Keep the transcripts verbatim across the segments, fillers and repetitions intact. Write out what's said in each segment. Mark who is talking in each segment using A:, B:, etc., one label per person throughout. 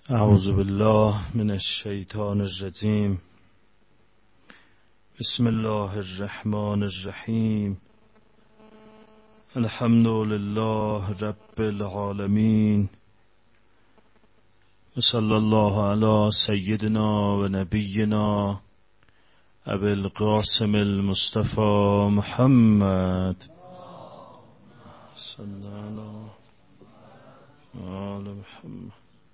A: اعوذ بالله من الشیطان الرجیم. بسم الله الرحمن الرحیم. الحمد لله رب العالمین و صلی الله علی سیدنا و نبینا ابی القاسم المصطفى محمد صلی الله علی محمد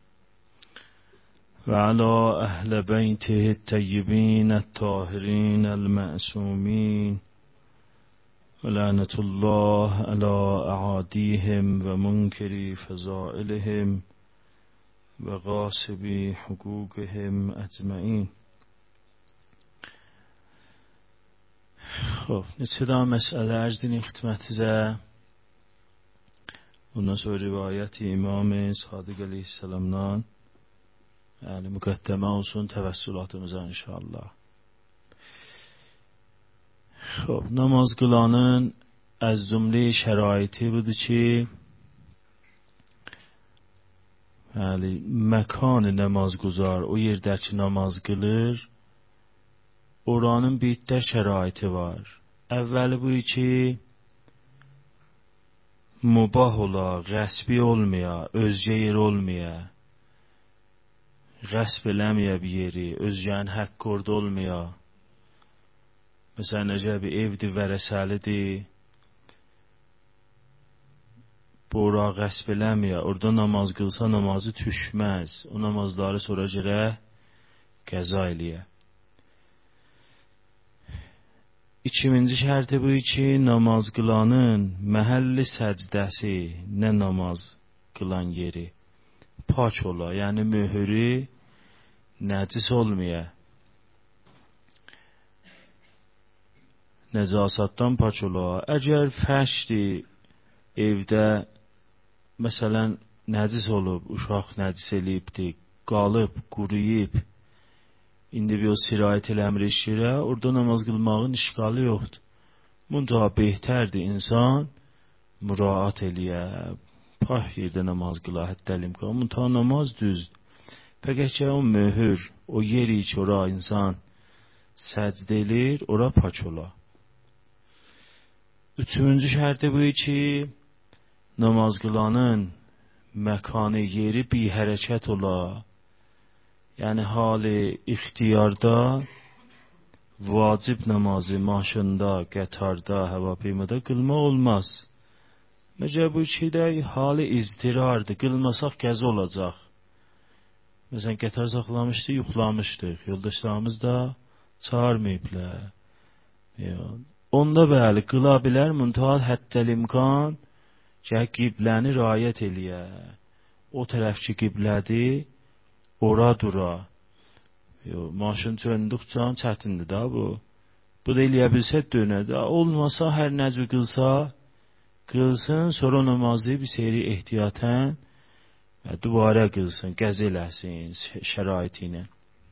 A: و علی اهل بیته الطیبین الطاهرین المعصومین و لعنت الله علی اعادیهم و منکری فضائلهم و غاصبی حقوقهم اجمعین. خب نتیدا مسئله ارز دینی خدمتیزه bundan sonra rivayet İmam Sadık Aleyhisselam'dan yani mükaddeme olsun tevessülatımıza inşallah. خب namaz kılanın az cümle şeraiti budur ki yani mekan namaz guzar o yerde ki namaz kılır oranın bir de şeraiti var. Evveli bu ki mubah ola, qəsbi olmaya, özgə yer olmaya, qəsb eləməyə bir yeri, özgənin haqqı orada olmaya. Məsələn, necə bir evdir, vərəsəlidir, bu ora qəsb eləməyə, orada namaz qılsa namazı düşməz, o namazları sonra görə qəza eləyə. İkinci şərti bu ki, namaz qılanın məhəlli səcdəsi, nə namaz qılan yeri pak ola, yəni möhürü nəcis olmaya, nəcasatdan pak ola. Əgər fəşdi evdə, məsələn, nəcis olub, uşaq nəcis eləyibdir, qalıb, quruyub, İndi bir o sirayət eləmir işirə, orada namaz qılmağın işgalı yoxdur. Bunca behtərdir insan müraat eləyə, pah yerdə namaz qıla, həttəlim qıla. Bunca namaz düzdür. Fəqət ki, o möhür, o yeri ki, ora insan səcd edir, ora pak ola. Üçüncü şərti bu ki, namaz qılanın məkanı, yeri bir hərəkət ola. Yəni hali ixtiyarda vacib namazı maşında, qətarda, həvapiymada qılmaq olmaz. Məcə bu ki də hali izdirardır, qılmasaq qəzi olacaq. Məsələn, qətar saxlamışdı, yuxlamışdıq, yoldaşlarımız da çağırmayıblər. Onda bəli, qıla bilər, müntəhal həttəl imkan ki, qibləni rayət eləyə. O tərəf ki qiblədir, ora dura. Yo, maşın döndükcə çətindir da bu. Bu da eləyə bilsə dönədə. Olmasa hər nəcü qılsa qılsın, sonra namazı bir seyri ehtiyatən və duvara qılsın, qəz eləsin şəraiti ilə.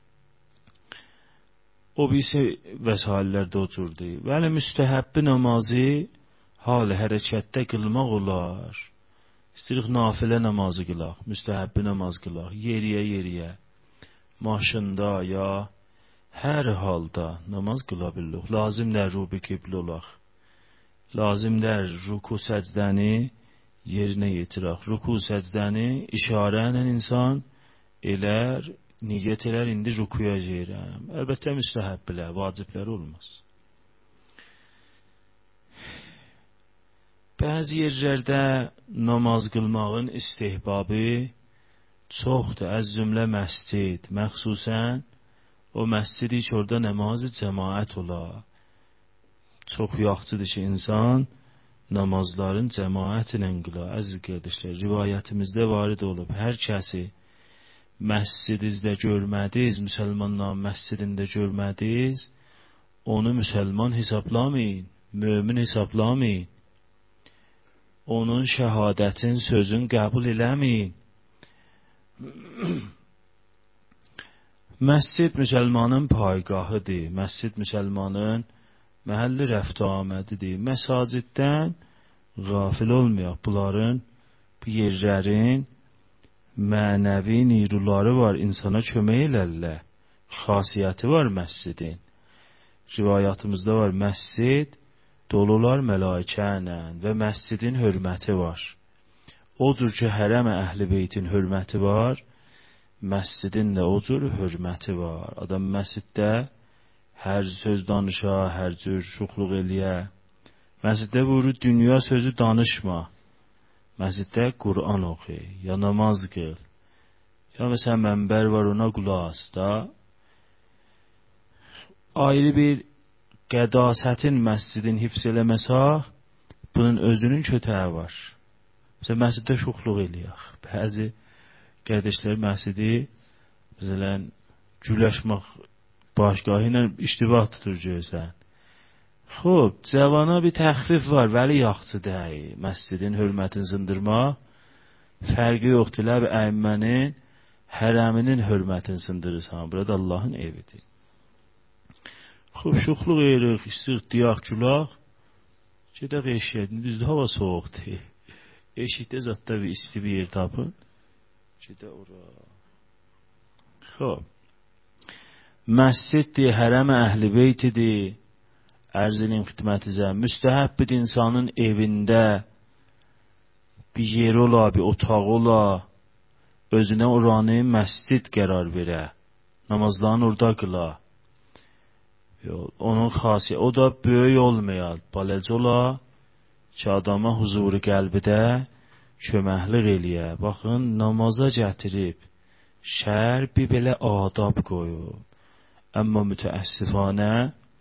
A: O birisi vəsaillərdə o cürdür. Vəli müstəhəbbi namazı hal hərəkətdə qılmaq olar. İstəyirik nafilə namazı qılaq, müstəhəbbi namaz qılaq, yeriyə yeriyə, maşında ya hər halda namaz qıla bilirik. Lazimlər rubi qibli olaq. Lazimlər ruku səcdəni yerinə yetirək. Ruku səcdəni işarə ilə insan elər, niyyət elər, indi rukuya yerəm. Əlbəttə müstəhəbbilər, vaciblər olmaz. Bəzi yerlərdə namaz qılmağın istihbabı çoxdur. Az cümlə məscid, məxsusən o məscidi ki, orada namazı cəmaət ola. Çox yaxşıdır ki, insan namazların cəmaət ilə qıla. Əziz qardaşlar, rivayətimizdə varid olub. Hər kəsi məscidinizdə görmədiz, müsəlmanların məscidində görmədiz, onu müsəlman hesablamayın, mömin hesablamayın. Onun şəhadətin sözün qəbul eləməyin. Məscid müsəlmanın paygahıdır. Məscid müsəlmanın məhəlli rəft amədidir. Məsaciddən qafil olmayaq. Bunların, bu yerlərin mənəvi neyruları var, insana kömək elərlər. Xasiyyəti var məscidin. Rivayatımızda var, məscid dolular mələikə ilə və məscidin hörməti var. Odur ki, hərəm əhl-i beytin hörməti var, məscidin də o cür hörməti var. Adam məsciddə hər söz danışa, hər cür şuxluq eləyə. Məsciddə buyurur, dünya sözü danışma. Məsciddə Qur'an oxu, ya namaz qıl. Ya məsələn mənbər var, ona qulaq as da. Ayrı bir qədasətin məscidin hifz eləməsək, bunun özünün kötəyi var. Məsələn, məsciddə şuxluq eləyək. Bəzi qardaşlar məscidi məsələn güləşmək başqahı ilə iştibah tutur görsən. Xo'p, cavana bir təxfif var, vəli yaxşı deyil. Məscidin hörmətini sındırmaq fərqi yoxdur. Ləb əymənin hərəminin hörmətini sındırırsan. Burada Allahın evidir. Xo'p, şuxluq eləyirik, istiq diyaq gülaq. Gedək eşiyə. Düzdür, hava soğuqdur. Eşikdə zətdə bir isti bir yer tapın. Gedək ora. Xo'p. Məsciddir, hərəm əhl-i beytidir. Ərzinin xidmətinizə müstəhəbdir insanın evində bir yer ola, bir otaq ola, özünə oranı məscid qərar verə, namazlarını orada qıla. Onun xasiyyəti, o da böyük olmayal, balaca ola ki, adama huzuru qəlbidə köməklik eləyə. Baxın, namaza gətirib, şər bir belə adab qoyub. Amma mütəəssifanə,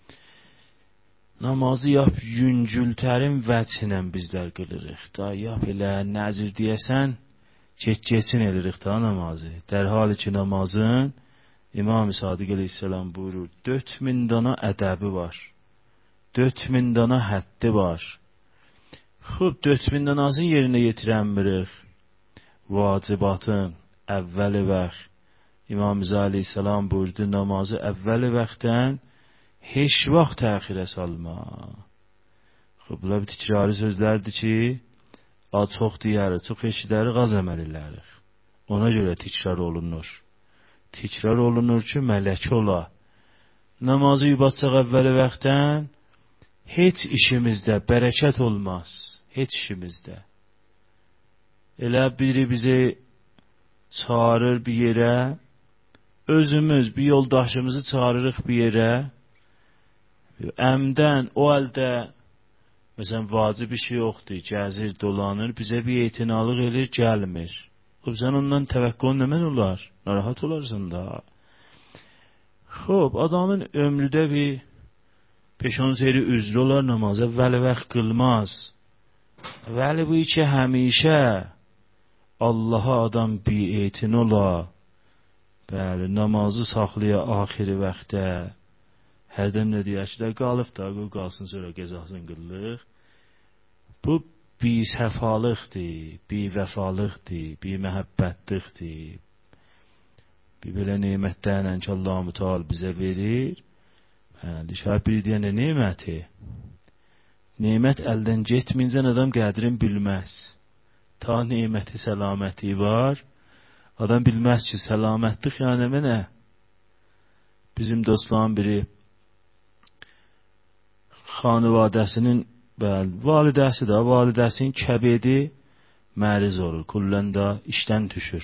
A: namazı yap yüngültərin vəcinlə bizlər qılırıq da, yap elə nəzir deyəsən, keç-keçin edirik da namazı. Dərhal ki namazın, İmam-ı Sadiq əleyhissalam buyurur, dörd min dana ədəbi var, dörd min dana həddi var. Xub, dörd min danasını yerinə yetirənmirik, vacibatın əvvəli vaxt. İmam-ı əleyhissalam buyurdu, namazı əvvəli vaxtdan heç vaxt təxirə salma. Xub, bunlar bir tikrari sözlərdir ki, a çox deyərik, çox eşidərik, az əməl elərik. Ona görə tikrar olunur. Tikrar olunur ki, mələk ola. Namazı yubatsaq əvvəli vaxtdan heç işimizdə bərəkət olmaz. Heç işimizdə. Elə biri bizi çağırır bir yerə, özümüz bir yoldaşımızı çağırırıq bir yerə, əmdən o əldə məsələn vacib bir şey yoxdur, gəzir, dolanır, bizə bir etinalıq elir, gəlmir. Xo'p, sən ondan təvəqqün nəmən olar? Narahat olarsan da. Xo'p, adamın ömrüdə bir peşon seyri üzrü olar, namaza vəli vaxt qılmaz. Vəli bu ki, həmişə Allaha adam bi-etin ola. Bəli, namazı saxlaya axiri vaxtdə. Hərdən nə deyək ki, qalıb da, qoy qalsın sonra qəzasını qıllıq. Bu bi-səfalıqdır, bi-vəfalıqdır, bi-məhəbbətlikdir. Bir belə neymətlərlə ki, Allah-u Teala bizə verir. Bəli, şahid biri deyən də neyməti? Neymət əldən getməyincən adam qədrin bilməz. Ta neyməti, səlaməti var. Adam bilməz ki, səlamətlik yəni mənə. Bizim dostların biri xanivadəsinin, bəli, validəsi də, validəsinin kəbedi məriz olur, kulləndə işdən düşür.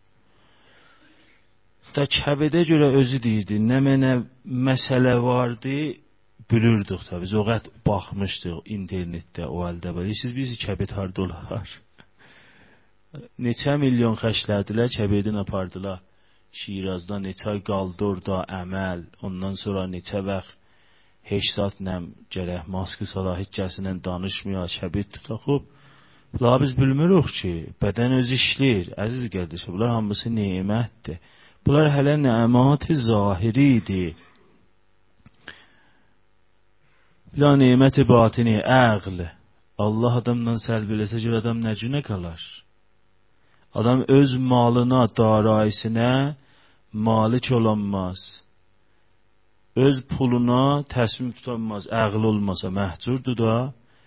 A: Da kəbedə görə özü deyirdi, nə mənə məsələ vardı, bülürdük da, biz o qət baxmışdıq internetdə, o əldə belə. Siz bizi kəbed harda olar? Neçə milyon xəşlədilər, kəbedin apardılar. Şirazda neçə ay qaldı orada əməl, ondan sonra neçə vaxt heç saat nəm gərək maskı salahit gəlsinən danışmıyor, kəbed tutaqıb. Bunlar biz bilmirik ki, bədən öz işləyir, əziz qardaşlar, bunlar hamısı neymətdir. Bunlar hələ nəmat-ı zahiri idi. Bunlar neymət-i batini, əql. Allah adamdan səlb eləsə ki, adam nə cünə qalar? Adam öz malına, darayisinə malik olanmaz. Öz puluna təsmim tutanmaz, əql olmasa məhcurdur da,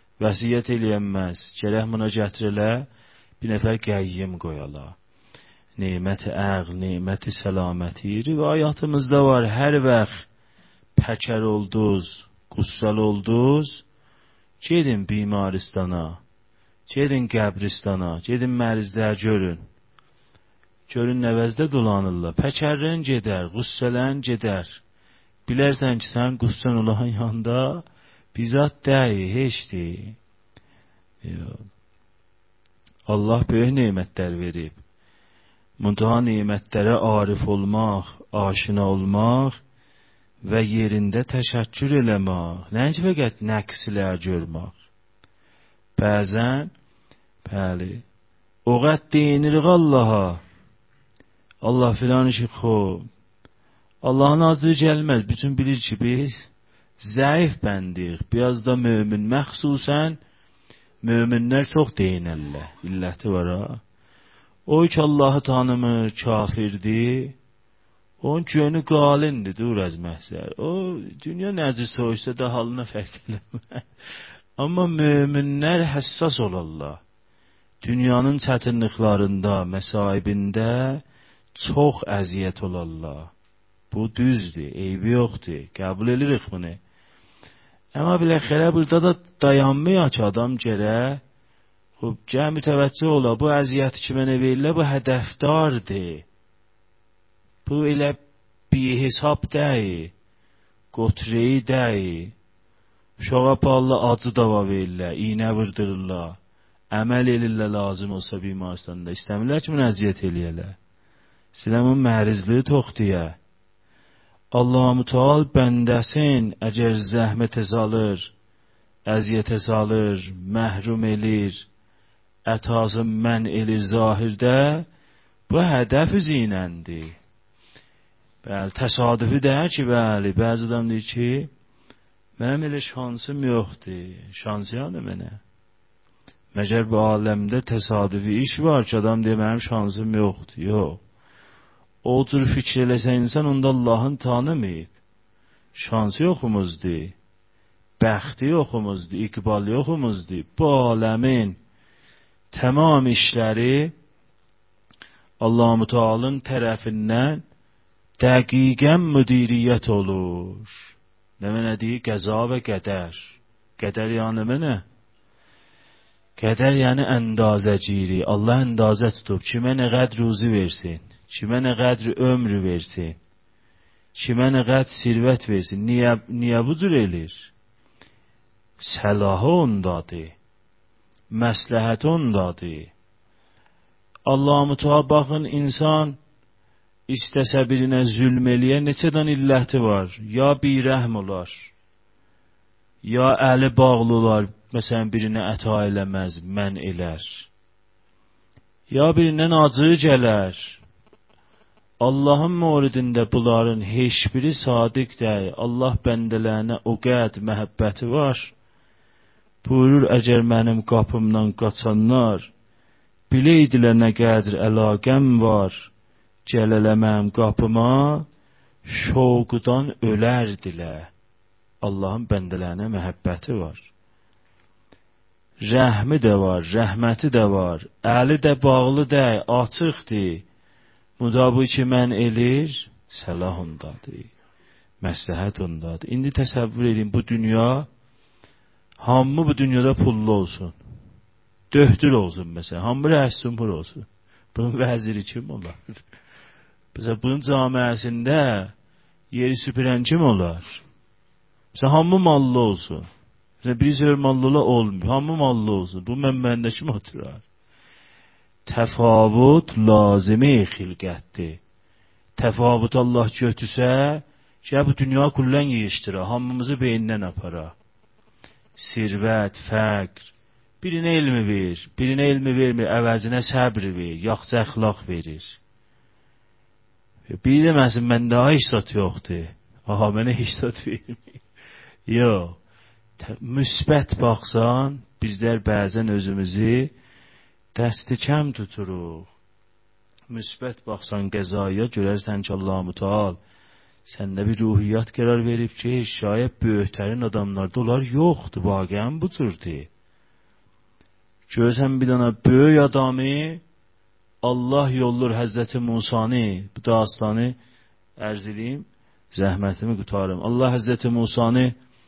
A: vəsiyyət eləyənməz. Gərək buna gətirilə, bir nəfər qəyyim qoyala. nemət əql, nemət səlaməti. Rivayatımızda var, hər vaxt pəkər olduz, qussal olduz, gedin bimaristana, gedin qəbristana, gedin mərizlər görün. Görün nəvəzdə dolanırlar. Pəkərin gedər, qussalən gedər. Bilərsən ki, sən qussan olan yanda bizat dəyi, heç deyil. Allah böyük nemətlər verib. Muntaha nemətlərə arif olmaq, aşina olmaq və yerində təşəkkür eləmək. Nəinki fəqət nəqsilər görmək. Bəzən, bəli, o qəd deyinirik Allaha. Allah filan işi xob. Allah'ın azı gəlməz. Bütün bilir ki, biz zəif bəndik. Biraz da mömin. Məxsusən, möminlər çox deyinərlər. İlləti var ha. O ki Allah'ı tanımır, kafirdir. Onun gönü qalindir, dur az məhzər. O, dünya nəci soysa da halına fərq eləmər. Amma möminlər həssas olarlar. Dünyanın çətinliklərində, məsaibində çox əziyyət olarlar. Bu düzdür, eybi yoxdur, qəbul edirik bunu. Amma biləxərə burada da dayanmıyor ki, adam gərək, xub, gəl mütəvəccüh ola, bu əziyyəti ki mənə verirlər, bu hədəfdardır. Bu elə bir hesab deyil, qotreyi deyil. Uşağa bağlı acı dava verirlər, iynə vırdırırlar, əməl edirlər lazım olsa bimaristanda. İstəmirlər ki, bunu əziyyət eləyərlər. Siləmin mərizliyi toxduyə. Allah-u Teala bəndəsin əgər zəhmətə salır, əziyyətə salır, məhrum elir, ətazı mən elir zahirdə, bu hədəf zinəndir. Bəli, təsadüfi deyər ki, bəli, bəzi adam deyir ki, mənim elə şansım yoxdur, şansı yanı mənə. Məgər bu aləmdə təsadüfi iş var ki, adam deyir, mənim şansım yoxdur, yox. O cür fikir eləsə insan, onda Allah'ın tanımayıb. Şansı yoxumuzdur, bəxti yoxumuzdur, iqbal yoxumuzdur. Bu aləmin tamam işləri Allah-u Teala'nın tərəfindən dəqiqən müdiriyyət olur. Nə mənə deyir? Qəza və qədər. Qədər yəni mənə? Qədər yəni əndazəciri. Allah əndazə tutub. Kimə nə qəd ruzi versin? Kimə nə qədri ömrü versin, kimə nə qəd sirvət versin, niyə, niyə bu cür elir? Səlahı ondadır, məsləhət ondadır. Allah-u Teala baxın, insan istəsə birinə zülm eləyə, neçədən illəti var, ya birəhm olar, ya əli bağlı olar, məsələn birinə əta eləməz, mən elər, ya birindən acı gələr. Allah'ın muridində bunların heç biri sadiq deyil. Allah bəndələrinə o qəd məhəbbəti var. Buyurur, əgər mənim qapımdan qaçanlar biləydilər nə qədr əlaqəm var, gələlə mənim qapıma şoqudan ölərdilər. Allah'ın bəndələrinə məhəbbəti var. Rəhmi də var, rəhməti də var. Əli də bağlı deyil, açıqdır. Müdabu ki mən elir, səlah ondadır, məsləhət ondadır. İndi təsəvvür edin, bu dünya, hamı bu dünyada pullu olsun, döhdür olsun məsələn, hamı rəssumur olsun. Bunun vəziri kim olar? Məsələn, bunun camiəsində yeri süpürən kim olar? Məsələn, hamı mallı olsun. Məsələn, bir sürü mallı olmuyor, hamı mallı olsun. Bu mənbəndə kim oturar? Təfavut lazimi xilqətdir. Təfavut Allah götürsə, ki, bu dünya kullən yiyişdirə, hamımızı beyindən apara. Sirvət, fəqr, birinə elmi verir, birinə elmi vermir, əvəzinə səbr verir, yaxşı əxlaq verir. Bir deməsin, məndə heç zat yoxdur, aha, mənə heç zat vermir. Yox, müsbət baxsan, bizlər bəzən özümüzü dəsti kəm tuturuq. Müsbət baxsan qəzaya, görərsən ki, Allah-u Teala səndə bir ruhiyyat qərar verib ki, şayət böyüklərin adamlarda onlar yoxdur, vaqəən bu cürdür. Görsən bir dana böyük adamı, Allah yollur Həzrəti Musanı, bu dastanı ərz edeyim, zəhmətimi qutarım. Allah Həzrəti Musanı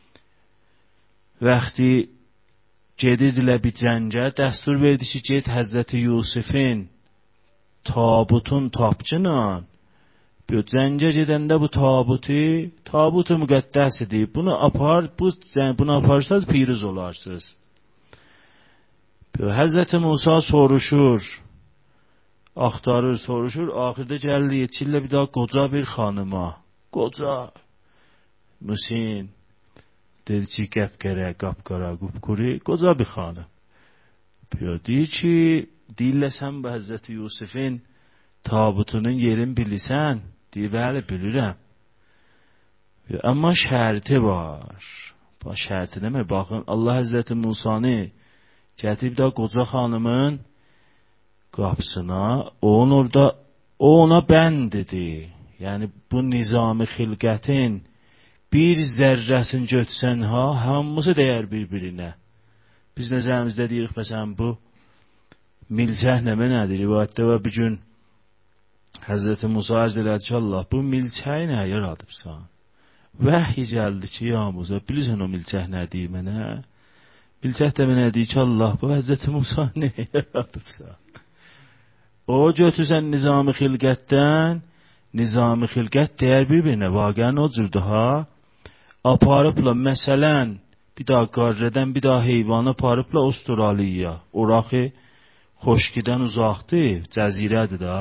A: vaxtı gedirdilər bir cəngə, dəstur verdi ki, get Həzrəti Yusufin tabutun tapçına, bu cəngə gedəndə bu tabutu, tabutu müqəddəs edib, bunu apar, bu, bunu aparsaz piruz olarsınız. Bu, Həzrəti Musa soruşur, axtarır, soruşur, axırda gəldi, yetişirlə bir daha qoca bir xanıma, qoca, Musin, dedi ki, qəpqərə, qapqara, qupquri, qoca bir xanım. Deyir ki, deyirlə sən bu Həzrəti Yusufin tabutunun yerini bilirsən? Deyir, bəli, bilirəm. Amma şərti var. Bax, şərti demə, baxın, Allah Həzrəti Musanı gətirib də qoca xanımın qapısına, onun orada, o ona bənd dedi. Yəni, bu nizami xilqətin bir zərrəsini götürsən ha, hamısı dəyər bir-birinə. Biz nəzərimizdə deyirik, məsələn, bu milçək nəmə nədir? Rivayətdə və bir gün Həzrəti Musa ərz elədi ki, Allah, bu milçəyi nə yaradıbsan? Vəhy gəldi ki, ya Musa, bilirsən o milçək nə deyir mənə? Milçək də mənə deyir ki, Allah, bu Həzrəti Musa nə yaradıbsan? O götürsən nizami xilqətdən, nizami xilqət dəyər bir-birinə, vaqən o cürdür ha? Aparıbla, məsələn, bir daha qarrədən, bir daha heyvanı aparıbla Avustraliya. Oraxı xoşkidən uzaqdır, cəzirədir da.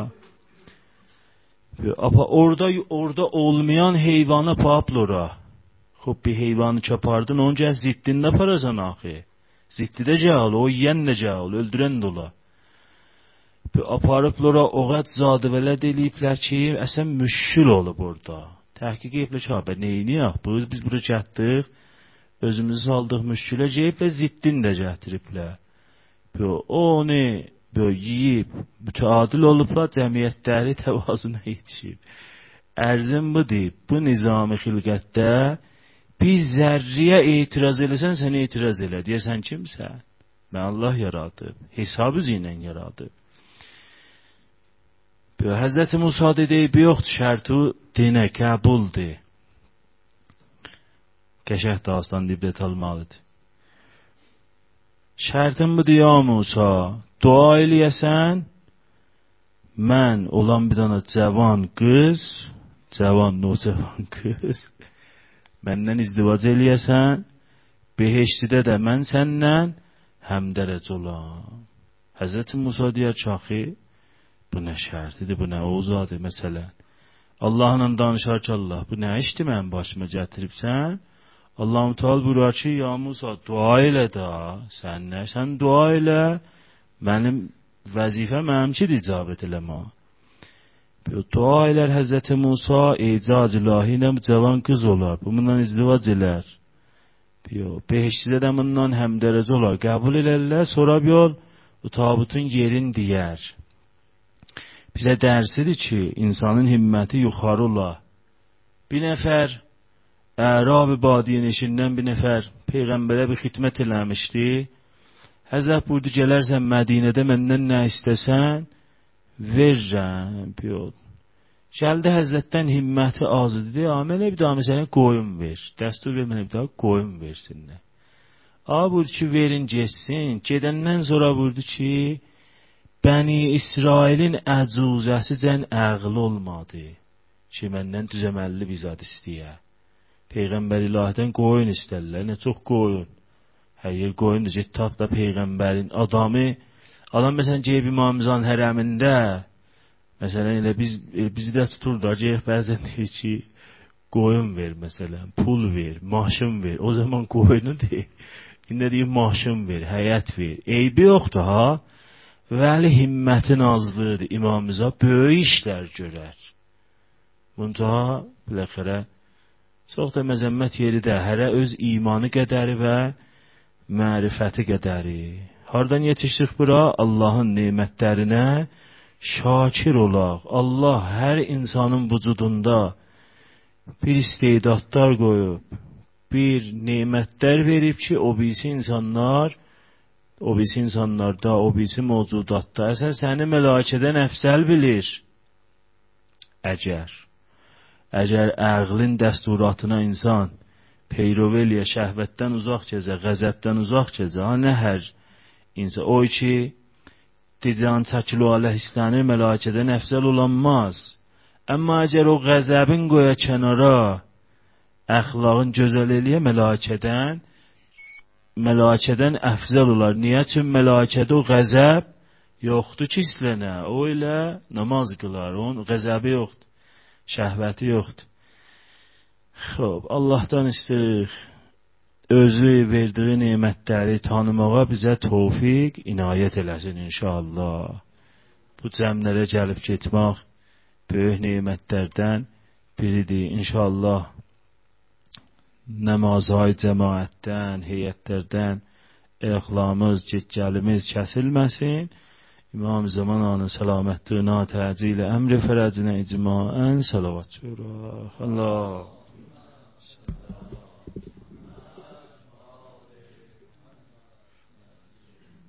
A: Orada, orada olmayan heyvanı aparıbla ora. Xub, bir heyvanı çapardın, onu gəl ziddində parasan axı. Ziddidə gəl, o yiyən də gəl, öldürən də ola. Aparıbla ora o qət zadivələ deyiliblər ki, əsən müşkül olub orada. Təhqiq ediblər ki, bə neyini yax, biz, biz bura gətdik, özümüzü saldıq müşkülə, deyiblər ziddin də gətiriblər. O onu yiyib, mütəadil olublar, cəmiyyətləri təvazuna yetişib. Ərzim bu deyib, bu nizami xilqətdə bir zərriyə etiraz eləsən, sən etiraz elə. Deyəsən kimsən? Mən Allah yaradıb, hesab üzü ilə yaradıb. Həzrəti Musa dedi, bir yoxdur, şərtu dinə qəbuldur. Qəşəh dastan dibdət almalıdır. Şərtin budur ya Musa, dua eləyəsən, mən olan bir dana cavan qız, cavan, nocavan qız, məndən izdivac eləyəsən, behiştidə də mən səndən həmdərəc olam. Həzrəti Musa deyər çaxı, bu nə şərtidir, bu nə ozadır, məsələn. Allahla danışar ki, Allah, bu nə işdir mənim başıma gətiribsən? Allah-u Teala buyurur ki, ya Musa, dua elə da, sən nə? Sən dua elə, mənim vəzifə mənimkidir icabət eləmə. Dua elər Həzrəti Musa, icaz ilahi ilə bu cavan qız olar, bundan izdivac elər. Behiştidə də bundan həmdərəc olar, qəbul elərlər, sonra yol, o tabutun yerin deyər. Bizə dərsidir ki, insanın himməti yuxarı olar. Bir nəfər, Ərab-ı Badiyin eşindən bir nəfər Peyğəmbərə bir xidmət eləmişdi. Həzrət buyurdu, gələrsən Mədinədə məndən nə istəsən, verirəm. Gəldi Həzrətdən himməti az idi. Mənə bir daha məsələn qoyun ver. Dəstur ver, mənə bir daha qoyun versinlər. A, buyurdu ki, verin geçsin. Gedəndən sonra buyurdu ki, Bəni İsrailin əcuzəsi cən əqli olmadı ki, məndən düzəməlli bir zad istəyə. Peyğəmbər ilahdən qoyun istərlər, nə çox qoyun. Hər yer qoyundur, get tap da Peyğəmbərin adamı, adam məsələn Ceyb İmamizan hərəmində, məsələn elə biz, bizi də tutur da, Ceyb bəzən deyir ki, qoyun ver məsələn, pul ver, maşın ver, o zaman qoyunu deyir, indi deyir maşın ver, həyət ver, eybi yoxdur ha, vəli himmətin azlığıdır, imamıza böyük işlər görər. Bunca, biləxərə, çox da məzəmmət yeri də, hərə öz imanı qədəri və mərifəti qədəri. Hardan yetişdik bura? Allahın nemətlərinə şakir olaq. Allah hər insanın vücudunda bir istedadlar qoyub, bir nemətlər verib ki, o birisi insanlar o birisi insanlarda, o birisi mövcudatda, əsən səni mələkədən əfsəl bilir. Əgər, əgər əqlin dəsturatına insan peyrov eləyə, şəhvətdən uzaq gəzə, qəzəbdən uzaq gəzə, nə hər insan, o ki, didan çəkilu alə hissənir, mələkədən əfsəl olanmaz. Amma əgər o qəzəbin qoya kənara, əxlaqın gözəl eləyə, mələkədən mələkədən əfzəl olar. Niyə? Çünki mələkədə o qəzəb yoxdur ki, islənə. O ilə namaz qılar. Onun qəzəbi yoxdur. Şəhvəti yoxdur. Xob, Allahdan istəyirik özü verdiyi nemətləri tanımağa bizə tövfiq, inayət eləsin inşallah. Bu cəmlərə gəlib getmək böyük nemətlərdən biridir. İnşallah namazhay cəmaətdən, heyətlərdən əxlamız, getgəlimiz kəsilməsin. İmam zamananın salamətliyinə, təcil əmri fərəcinə icmaən salavat çörək. Allah